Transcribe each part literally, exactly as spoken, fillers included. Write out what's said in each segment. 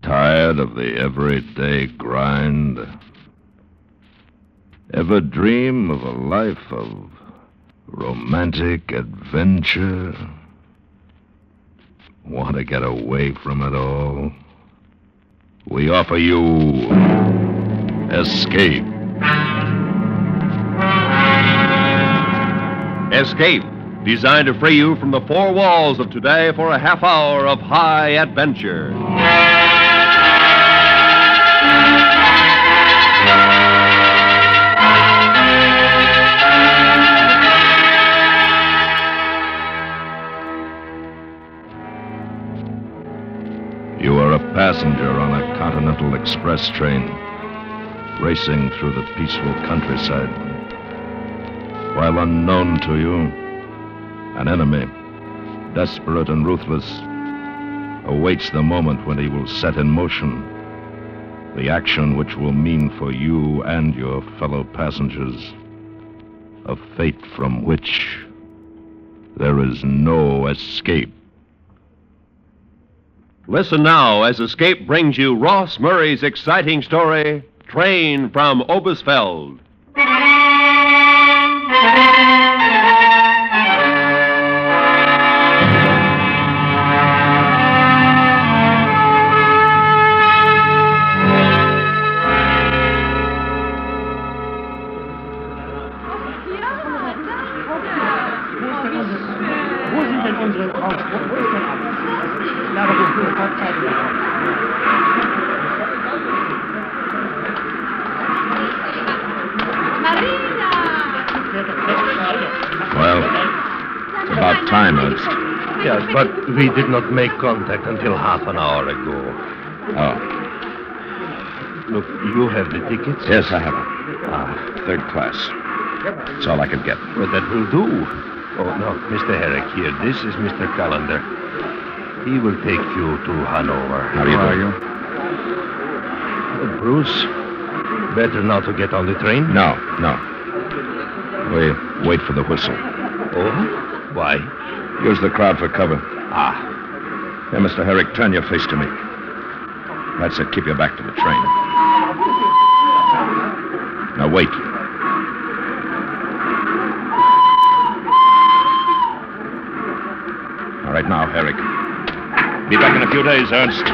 Tired of the everyday grind? Ever dream of a life of romantic adventure? Want to get away from it all? We offer you Escape. Escape, designed to free you from the four walls of today for a half hour of high adventure. You are a passenger on a Continental Express train, racing through the peaceful countryside. While unknown to you, an enemy, desperate and ruthless, awaits the moment when he will set in motion the action which will mean for you and your fellow passengers a fate from which there is no escape. Listen now as Escape brings you Ross Murray's exciting story, Train from Oberstfeld. Well, it's about time, Ernst. Yes, but we did not make contact until half an hour ago. Oh. Look, you have the tickets? Yes, I have them. Ah, third class. That's all I could get. Well, that will do. Oh, no, Mister Herrick here. This is Mister Callender. He will take you to Hanover. How do you do? Uh, Bruce, better not to get on the train? No, no. We wait for the whistle. Oh? Why? Use the crowd for cover. Ah. Here, Mister Herrick, turn your face to me. That's it. Keep your back to the train. Now, wait. All right, now, Herrick. Be back in a few days, Ernst.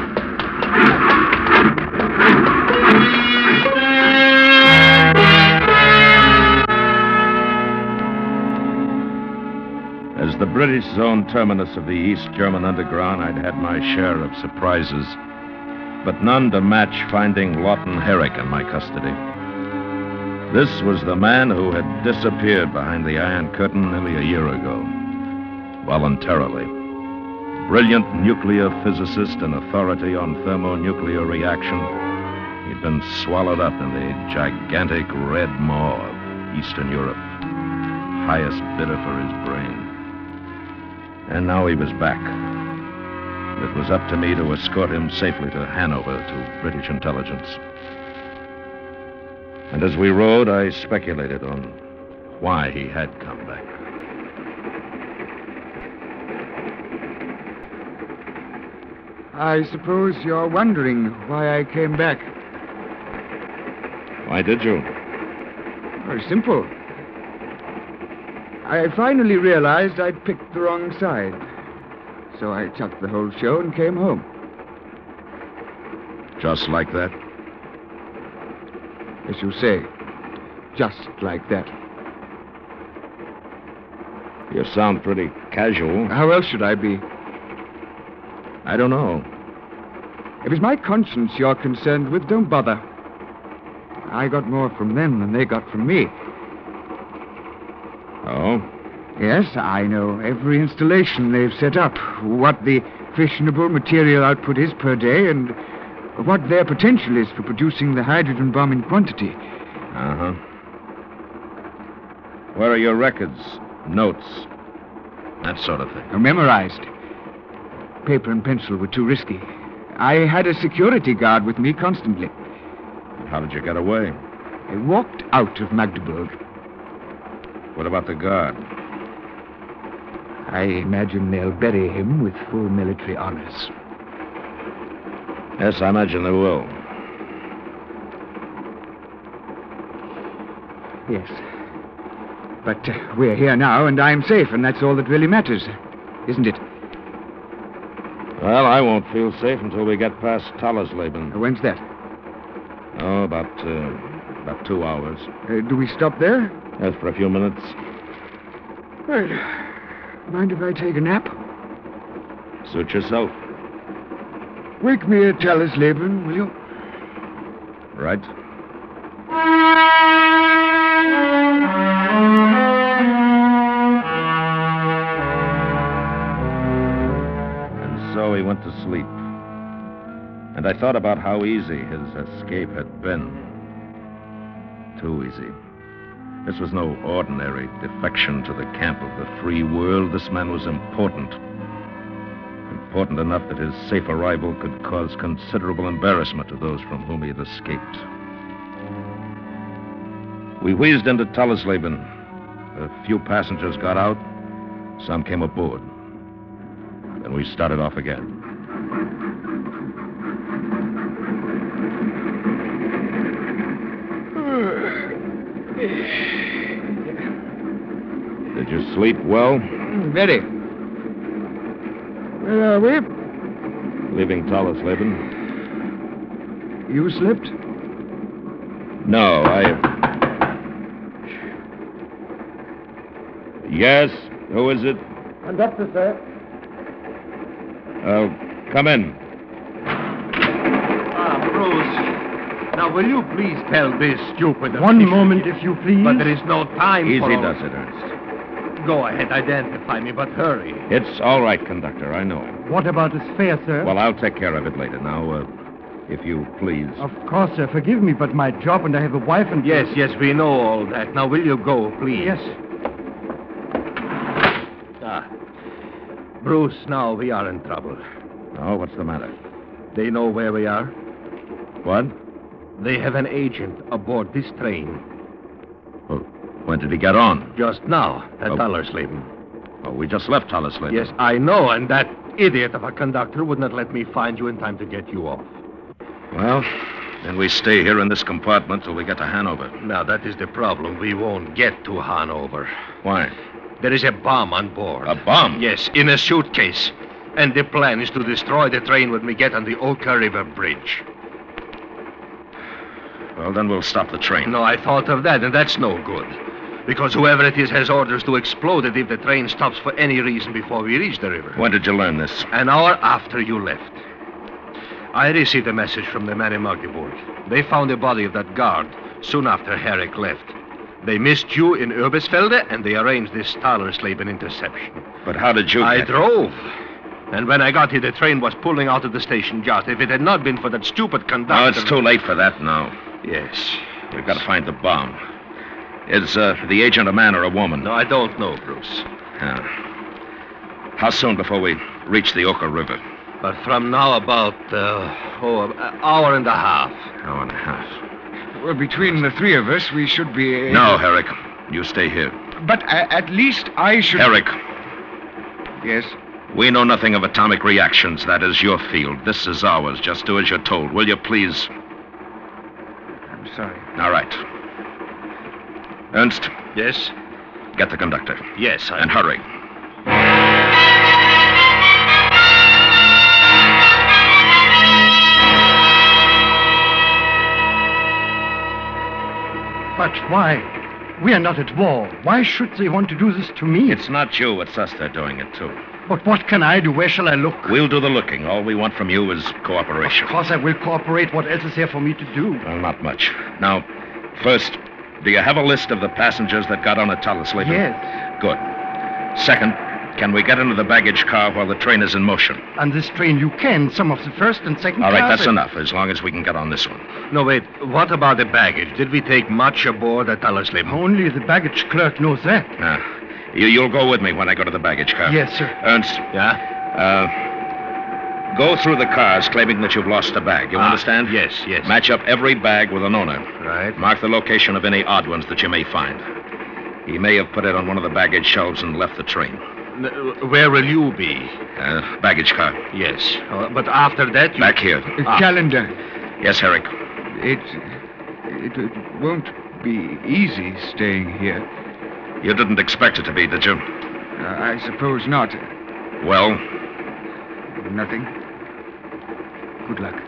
As the British zone terminus of the East German underground, I'd had my share of surprises, but none to match finding Lawton Herrick in my custody. This was the man who had disappeared behind the Iron Curtain nearly a year ago, voluntarily. Brilliant nuclear physicist and authority on thermonuclear reaction, he'd been swallowed up in the gigantic red maw of Eastern Europe, highest bidder for his brain. And now he was back. It was up to me to escort him safely to Hanover to British intelligence. And as we rode, I speculated on why he had come back. I suppose you're wondering why I came back. Why did you? Very simple. I finally realized I'd picked the wrong side. So I chucked the whole show and came home. Just like that? As you say, just like that. You sound pretty casual. How else should I be? I don't know. If it's my conscience you're concerned with, don't bother. I got more from them than they got from me. Oh? Yes, I know every installation they've set up, what the fissionable material output is per day, and what their potential is for producing the hydrogen bomb in quantity. Uh-huh. Where are your records, notes, that sort of thing? Are memorized. Paper and pencil were too risky. I had a security guard with me constantly. How did you get away? I walked out of Magdeburg. What about the guard? I imagine they'll bury him with full military honors. Yes, I imagine they will. Yes. But uh, we're here now, and I'm safe, and that's all that really matters, isn't it? Well, I won't feel safe until we get past Tallersleben. When's that? Oh, about, uh, about two hours. Uh, do we stop there? Yes, for a few minutes. Right. Mind if I take a nap? Suit yourself. Wake me at Tallersleben, will you? Right. And so he went to sleep. And I thought about how easy his escape had been. Too easy. This was no ordinary defection to the camp of the free world. This man was important. Important enough that his safe arrival could cause considerable embarrassment to those from whom he had escaped. We wheezed into Tallersleben. A few passengers got out. Some came aboard. Then we started off again. Did you sleep well? Very. Where are we? Leaving Tallersleben. You slept? No, I... Yes? Who is it? Conductor, sir. Uh, come in. Ah, Bruce. Now, will you please tell this stupid... One moment, if you please. But there is no time Easy for... does it, Ernst. Go ahead, identify me, but hurry. It's all right, conductor. I know him. What about his fare, sir? Well, I'll take care of it later. Now, uh, if you please. Of course, sir. Forgive me, but my job, and I have a wife and... Yes, yes, we know all that. Now, will you go, please? Yes. Ah. Bruce, now we are in trouble. Oh, what's the matter? They know where we are. What? They have an agent aboard this train. Well, when did he get on? Just now, at Oh. Tallersleben. Oh, we just left Tallersleben. Yes, I know, and that idiot of a conductor would not let me find you in time to get you off. Well, then we stay here in this compartment till we get to Hanover. Now, that is the problem. We won't get to Hanover. Why? There is a bomb on board. A bomb? Yes, in a suitcase. And the plan is to destroy the train when we get on the Oka River Bridge. Well, then we'll stop the train. No, I thought of that, and that's no good. Because whoever it is has orders to explode it if the train stops for any reason before we reach the river. When did you learn this? An hour after you left. I received a message from the man in Magdeburg. They found the body of that guard soon after Herrick left. They missed you in Urbesfelde, and they arranged this Tallersleben interception. But how did you I get... drove. And when I got here, the train was pulling out of the station just. If it had not been for that stupid conductor... No, it's too late for that now. Yes. We've got to find the bomb. Is uh, the agent a man or a woman? No, I don't know, Bruce. Yeah. How soon before we reach the Oka River? But from now about, uh, oh, an hour and a half. Hour and a half. Well, between the three of us, we should be... able- No, Herrick. You stay here. But uh, at least I should... Herrick, Yes? we know nothing of atomic reactions. That is your field. This is ours. Just do as you're told. Will you please? I'm sorry. All right. Ernst, Yes? get the conductor. Yes, I... And hurry. But why? We are not at war. Why should they want to do this to me? It's not you. It's us they're doing it to. But what can I do? Where shall I look? We'll do the looking. All we want from you is cooperation. Of course I will cooperate. What else is there for me to do? Well, not much. Now, first, do you have a list of the passengers that got on at Tallersleben? Yes. Good. Second, can we get into the baggage car while the train is in motion? On this train you can. Some of the first and second All right, class. that's enough, as long as we can get on this one. No, wait. What about the baggage? Did we take much aboard at Tallersleben? Only the baggage clerk knows that. Now, you, you'll go with me when I go to the baggage car. Yes, sir. Ernst, Yeah? uh, go through the cars claiming that you've lost a bag. You Ah, understand? Yes, yes. Match up every bag with an owner. Right. Mark the location of any odd ones that you may find. He may have put it on one of the baggage shelves and left the train. N- Where will you be? Uh, baggage car. Yes. Uh, but after that, you... Back here. Uh, Ah. Calendar. Yes, Herrick. It, it, it won't be easy staying here. You didn't expect it to be, did you? Uh, I suppose not. Well, Nothing. Good luck.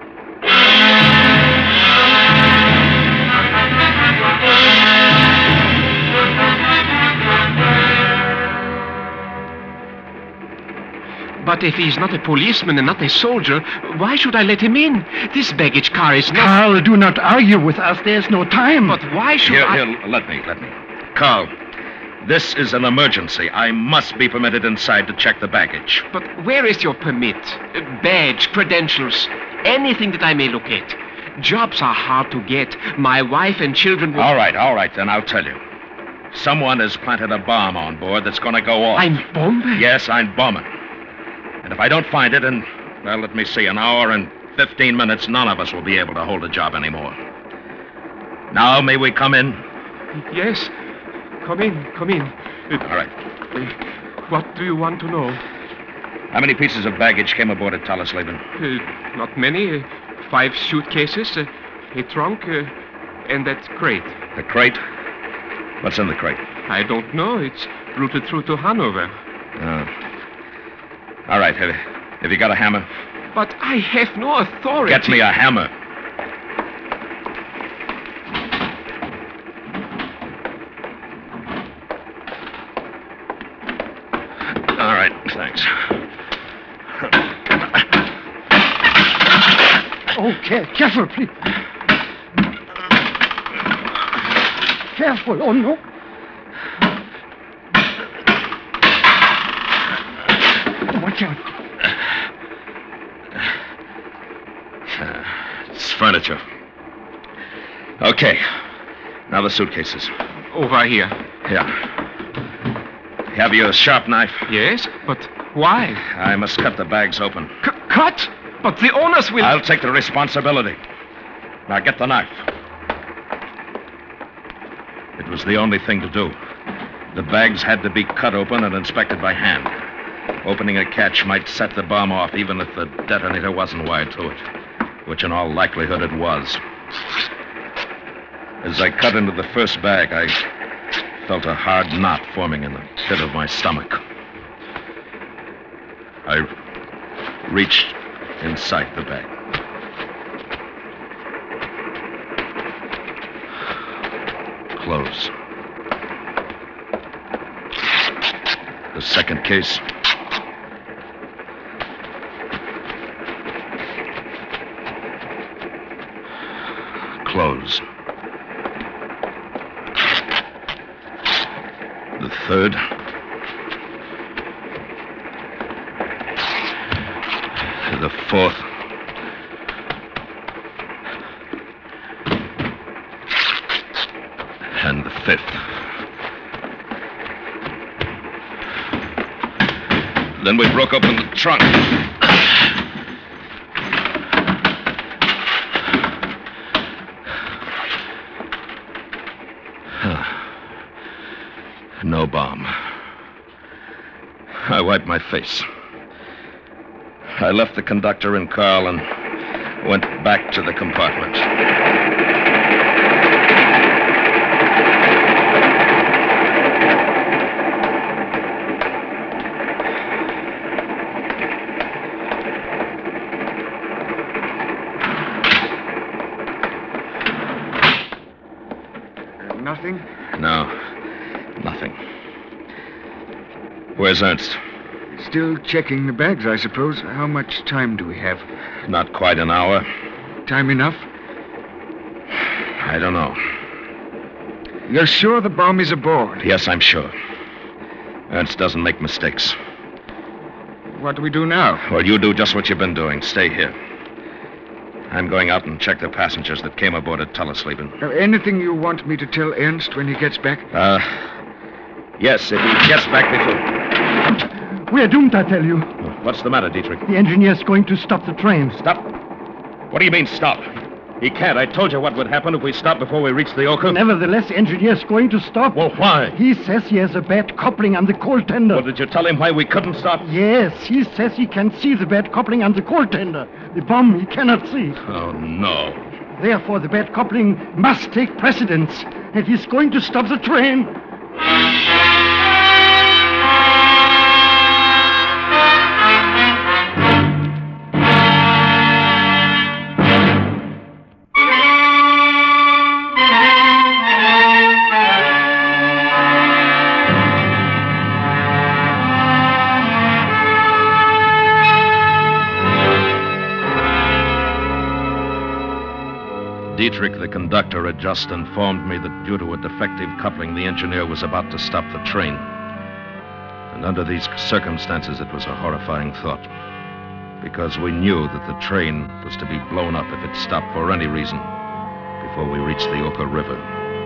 But if he's not a policeman and not a soldier, why should I let him in? This baggage car is not... Carl, do not argue with us. There's no time. But why should here, I... here, let me, let me. Carl, this is an emergency. I must be permitted inside to check the baggage. But where is your permit? Uh, badge, credentials, anything that I may look at. Jobs are hard to get. My wife and children will... All right, all right, then I'll tell you. Someone has planted a bomb on board that's going to go off. I'm bombing? Yes, I'm bombing. And if I don't find it in, well, let me see, an hour and fifteen minutes, none of us will be able to hold a job anymore. Now, may we come in? Yes. Come in, come in. Uh, All right. uh, what do you want to know? How many pieces of baggage came aboard at Tallisleben? Uh, not many. Uh, five suitcases, uh, a trunk, uh, and that crate. The crate? What's in the crate? I don't know. It's routed through to Hanover. Oh. All right, have, have you got a hammer? But I have no authority. Get me a hammer. All right, thanks. Okay, careful, please. Careful, oh no. Watch out. Uh, it's furniture. Okay. Now the suitcases. Over here. Yeah. Have you a sharp knife? Yes, but why? I must cut the bags open. C- cut? But the owners will... I'll take the responsibility. Now get the knife. It was the only thing to do. The bags had to be cut open and inspected by hand. Opening a catch might set the bomb off even if the detonator wasn't wired to it, which in all likelihood it was. As I cut into the first bag, I felt a hard knot forming in the pit of my stomach. I reached inside the bag. Close. The second case. Close. The third. The fourth. And the fifth. Then we broke open the trunk. No bomb. I wiped my face. I left the conductor and Carl and went back to the compartment. Nothing? No, nothing. Where's Ernst? Still checking the bags, I suppose. How much time do we have? Not quite an hour. Time enough? I don't know. You're sure the bomb is aboard? Yes, I'm sure. Ernst doesn't make mistakes. What do we do now? Well, you do just what you've been doing. Stay here. I'm going out and check the passengers that came aboard at Tallisleben. Uh, anything you want me to tell Ernst when he gets back? Uh, yes, if he gets back before... We're doomed, I tell you. What's the matter, Dietrich? The engineer's going to stop the train. Stop. What do you mean, stop? He can't. I told you what would happen if we stopped before we reached the Oka. Nevertheless, the engineer's going to stop. Well, why? He says he has a bad coupling on the coal tender. Well, did you tell him why we couldn't stop? Yes, he says he can see the bad coupling on the coal tender. The bomb he cannot see. Oh, no. Therefore, the bad coupling must take precedence. And he's going to stop the train. Dietrich, the conductor, had just informed me that due to a defective coupling, the engineer was about to stop the train. And under these circumstances, it was a horrifying thought. Because we knew that the train was to be blown up if it stopped for any reason before we reached the Oka River.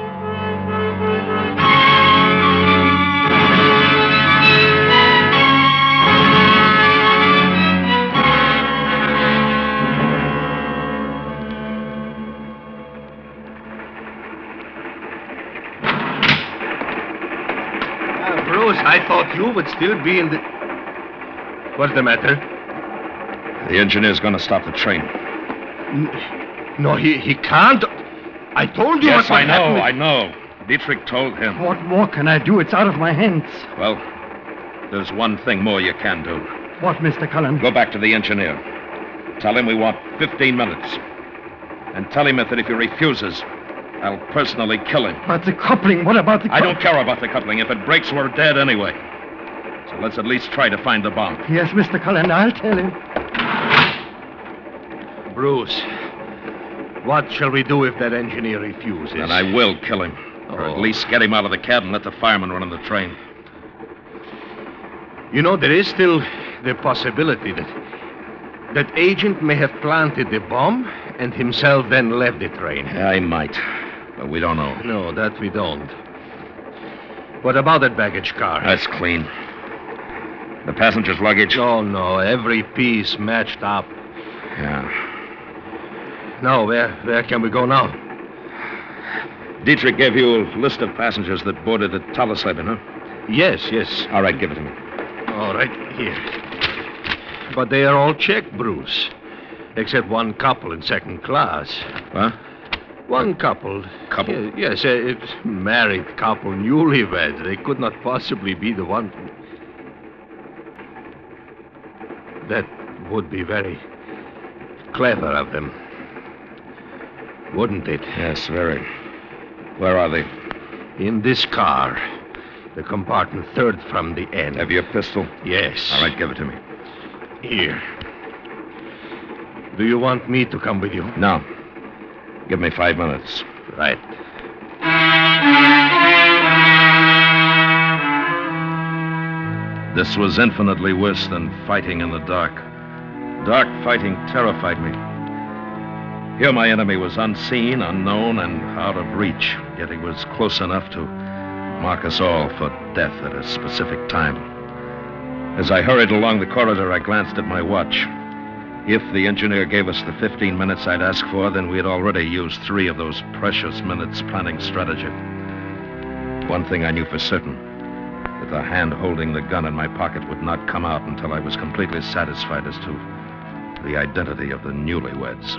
I thought you would still be in the... What's the matter? The engineer's going to stop the train. No, he, he can't. I told you yes, what I know, happened. I know. Dietrich told him. What more can I do? It's out of my hands. Well, there's one thing more you can do. What, Mister Cullen? Go back to the engineer. Tell him we want fifteen minutes. And tell him that if he refuses, I'll personally kill him. But the coupling, what about the I don't care about the coupling. If it breaks, we're dead anyway. So let's at least try to find the bomb. Yes, Mister Cullen, I'll tell him. Bruce, what shall we do if that engineer refuses? Then I will kill him. Or at Oh. least get him out of the cab and let the fireman run on the train. You know, there is still the possibility that that agent may have planted the bomb and himself then left the train. Yeah, he might. But we don't know. No, that we don't. What about that baggage car? That's clean. The passenger's luggage? Oh, no, every piece matched up. Yeah. Now, where, where can we go now? Dietrich gave you a list of passengers that boarded at Tallesleben, huh? Yes, yes. All right, give it to me. All right, here. But they are all checked, Bruce. Except one couple in second class. What? One couple. Couple? Ye- Yes, a it's married couple, newlyweds. They could not possibly be the one. That would be very clever of them. Wouldn't it? Yes, very. Where are they? In this car. The compartment third from the end. Have you a pistol? Yes. All right, give it to me. Here. Do you want me to come with you? No. Give me five minutes. Right. This was infinitely worse than fighting in the dark. Dark fighting terrified me. Here my enemy was unseen, unknown, and out of reach, yet he was close enough to mark us all for death at a specific time. As I hurried along the corridor, I glanced at my watch. If the engineer gave us the fifteen minutes I'd asked for, then we had already used three of those precious minutes planning strategy. One thing I knew for certain, that the hand holding the gun in my pocket would not come out until I was completely satisfied as to the identity of the newlyweds.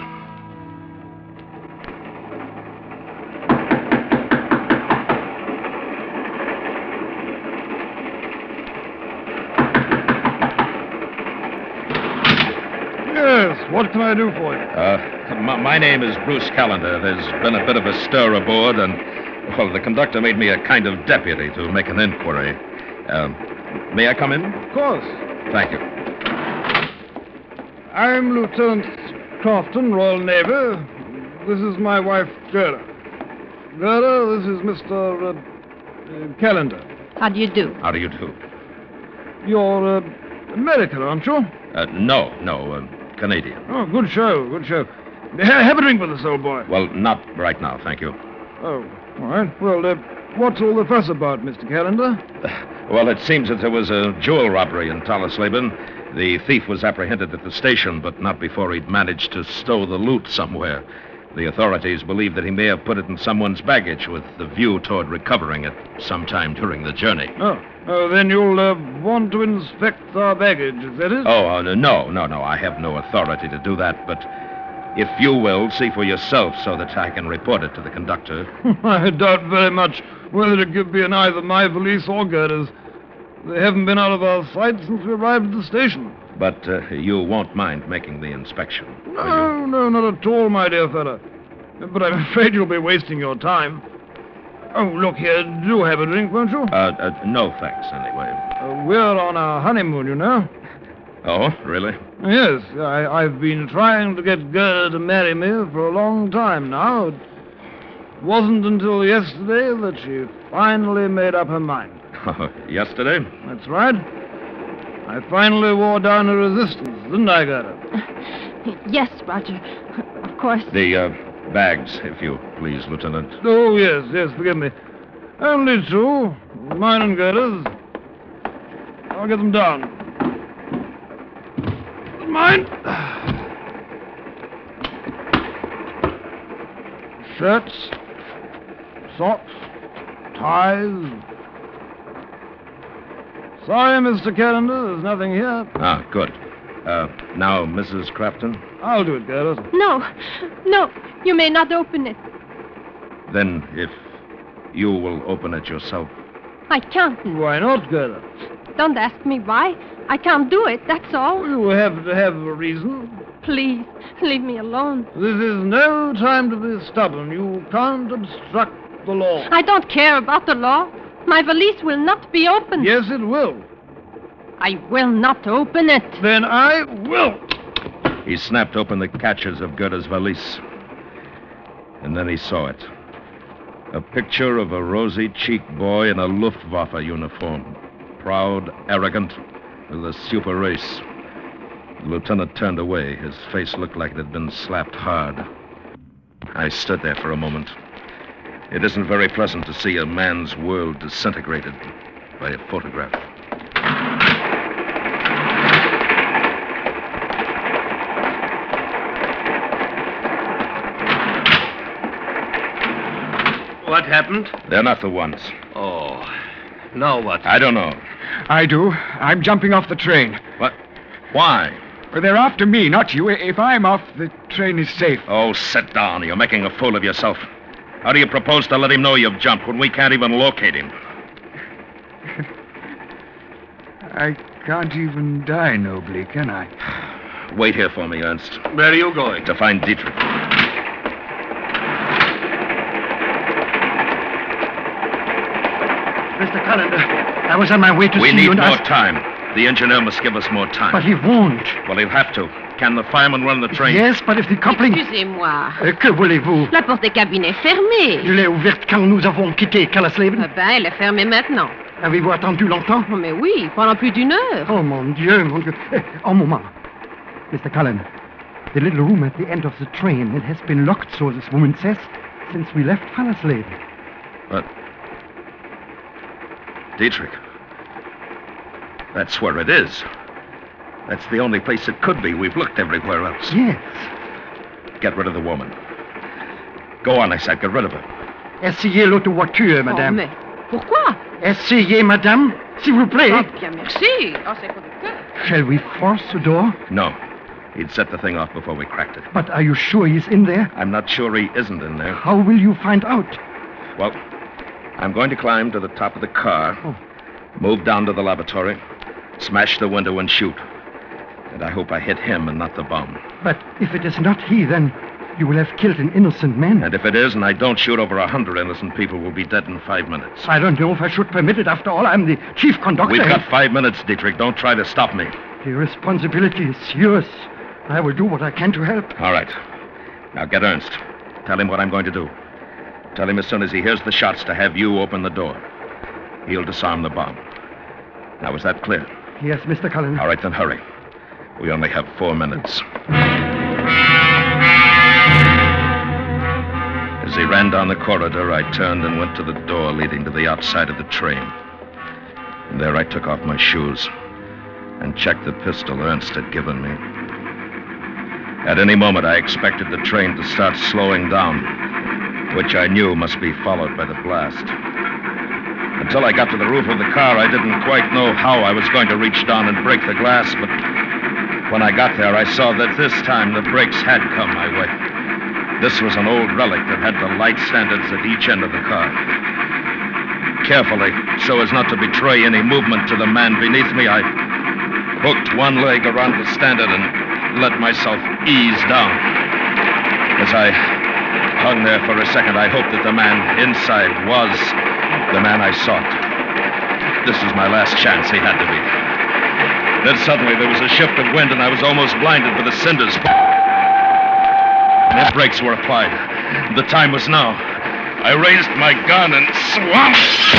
Yes, what can I do for you? Uh, my, my name is Bruce Callender. There's been a bit of a stir aboard, and, well, the conductor made me a kind of deputy to make an inquiry. Um, may I come in? Of course. Thank you. I'm Lieutenant Crofton, Royal Navy. This is my wife, Gerda. Gerda, this is Mister Uh, uh, Callender. How do you do? How do you do? You're uh, American, aren't you? Uh, no, no, uh, Canadian. Oh, good show, good show. Ha- Have a drink with us, old boy. Well, not right now, thank you. Oh, all right. Well, uh, what's all the fuss about, Mister Callender? Well, it seems that there was a jewel robbery in Tallesleben. The thief was apprehended at the station, but not before he'd managed to stow the loot somewhere. The authorities believe that he may have put it in someone's baggage with the view toward recovering it sometime during the journey. Oh, oh then you'll uh, want to inspect our baggage, is that it? Oh, uh, no, no, no. I have no authority to do that, but if you will, see for yourself so that I can report it to the conductor. I doubt very much whether it could be in either my valise or Gerda's. They haven't been out of our sight since we arrived at the station. But uh, you won't mind making the inspection, will No, no, not at all, my dear fellow. But I'm afraid you'll be wasting your time. Oh, look here, do have a drink, won't you? Uh, uh, no thanks, anyway. Uh, we're on our honeymoon, you know. Oh, really? Yes, I, I've been trying to get Gerda to marry me for a long time now. It wasn't until yesterday that she finally made up her mind. Yesterday? That's right. I finally wore down her resistance, didn't I, Gerda? Yes, Roger. Of course. The uh, bags, if you please, Lieutenant. Oh, yes, yes, forgive me. Only two. Mine and Gerda's. I'll get them down. Mine. Shirts, socks, ties. Sorry, Mister Callender, there's nothing here. Ah, good. Uh, now, Missus Crafton? I'll do it, Gerda. No, no, you may not open it. Then, if you will open it yourself. I can't. Why not, Gerda? Don't ask me why. I can't do it, that's all. You have to have a reason. Please, leave me alone. This is no time to be stubborn. You can't obstruct the law. I don't care about the law. My valise will not be opened. Yes, it will. I will not open it. Then I will. He snapped open the catches of Gerda's valise. And then he saw it. A picture of a rosy-cheeked boy in a Luftwaffe uniform. Proud, arrogant, with a super race. The lieutenant turned away. His face looked like it had been slapped hard. I stood there for a moment. It isn't very pleasant to see a man's world disintegrated by a photograph. What happened? They're not the ones. Oh, now what? I don't know. I do. I'm jumping off the train. What? Why? Well, they're after me, not you. If I'm off, the train is safe. Oh, sit down. You're making a fool of yourself. How do you propose to let him know you've jumped when we can't even locate him? I can't even die nobly, can I? Wait here for me, Ernst. Where are you going? To find Dietrich. Mister Callender, I was on my way to We see need you and more ask... time. The engineer must give us more time. But he won't. Well, he'll have to. Can the fireman run the train? Yes, but if the coupling... Excusez-moi. Euh, que voulez-vous? La porte des cabines est fermée. Je l'ai ouverte quand nous avons quitté Kallesleben. Eh ben, elle est fermée maintenant. Avez-vous attendu longtemps? Oh, mais oui, pendant plus d'une heure. Oh, mon Dieu, mon Dieu. Eh, un moment. Mister Cullen, the little room at the end of the train, it has been locked, so this woman says, since we left Fallersleben. But... Dietrich. That's where it is. That's the only place it could be. We've looked everywhere else. Yes. Get rid of the woman. Go on, I said. Get rid of her. Essayez l'auto voiture, madame. Oh, mais pourquoi? Essayez, madame, s'il vous plaît. Oh, bien, merci. Oh, c'est conducteur. Shall we force the door? No. He'd set the thing off before we cracked it. But are you sure he's in there? I'm not sure he isn't in there. How will you find out? Well, I'm going to climb to the top of the car, Oh. move down to the laboratory, smash the window and shoot. And I hope I hit him and not the bomb. But if it is not he, then you will have killed an innocent man. And if it is, and I don't shoot over a hundred innocent people, we'll be dead in five minutes. I don't know if I should permit it. After all, I'm the chief conductor. We've got five minutes, Dietrich. Don't try to stop me. The responsibility is yours. I will do what I can to help. All right. Now get Ernst. Tell him what I'm going to do. Tell him as soon as he hears the shots to have you open the door. He'll disarm the bomb. Now, is that clear? Yes, Mister Cullen. All right, then hurry. We only have four minutes. As he ran down the corridor, I turned and went to the door leading to the outside of the train. And there I took off my shoes and checked the pistol Ernst had given me. At any moment, I expected the train to start slowing down, which I knew must be followed by the blast. Until I got to the roof of the car, I didn't quite know how I was going to reach down and break the glass, but when I got there, I saw that this time the brakes had come my way. This was an old relic that had the light standards at each end of the car. Carefully, so as not to betray any movement to the man beneath me, I hooked one leg around the standard and let myself ease down. As I hung there for a second, I hoped that the man inside was the man I sought. This was my last chance. He had to be. Then suddenly there was a shift of wind, and I was almost blinded by the cinders. The brakes were applied. The time was now. I raised my gun and swung.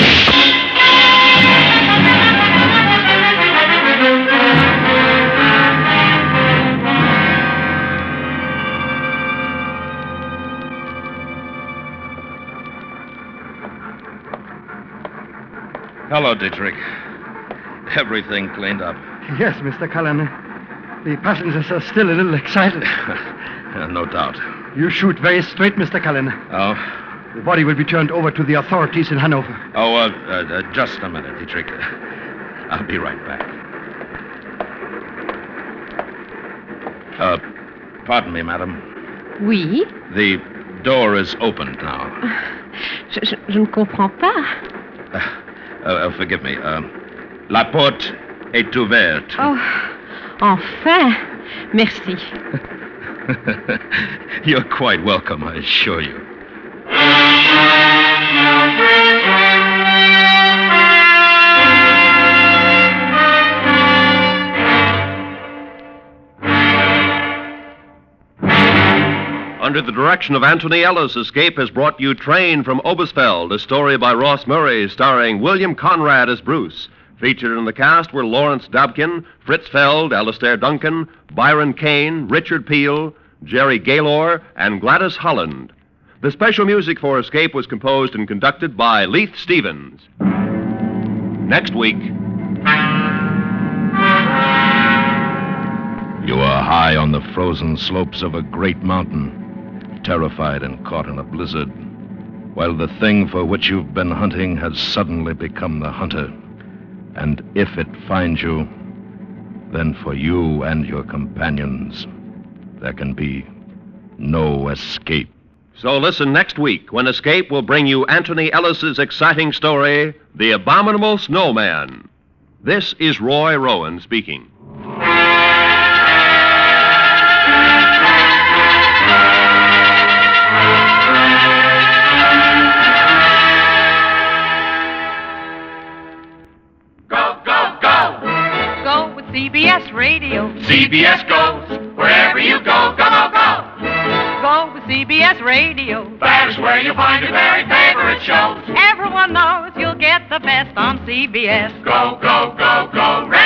Hello, Dietrich. Everything cleaned up. Yes, Mister Cullen. The passengers are still a little excited. Uh, no doubt. You shoot very straight, Mister Cullen. Oh? The body will be turned over to the authorities in Hanover. Oh, uh, uh, uh, just a minute, Dietrich. I'll be right back. Uh, pardon me, madam. Oui? The door is opened now. Je, je, je ne comprends pas. Uh, uh, forgive me. Uh, la porte est ouverte. Oh, enfin. Merci. You're quite welcome, I assure you. Under the direction of Anthony Ellis, Escape has brought you Train from Oberstfeld, a story by Ross Murray, starring William Conrad as Bruce. Featured in the cast were Lawrence Dobkin, Fritz Feld, Alistair Duncan, Byron Kane, Richard Peel, Jerry Gaylor, and Gladys Holland. The special music for Escape was composed and conducted by Leith Stevens. Next week. You are high on the frozen slopes of a great mountain, terrified and caught in a blizzard, while the thing for which you've been hunting has suddenly become the hunter. And if it finds you, then for you and your companions, there can be no escape. So listen next week when Escape will bring you Anthony Ellis's exciting story, The Abominable Snowman. This is Roy Rowan speaking. C B S Radio. C B S goes wherever you go, go, go, go. Go with C B S Radio. That is where you find your very favorite shows. Everyone knows you'll get the best on C B S. Go, go, go, go,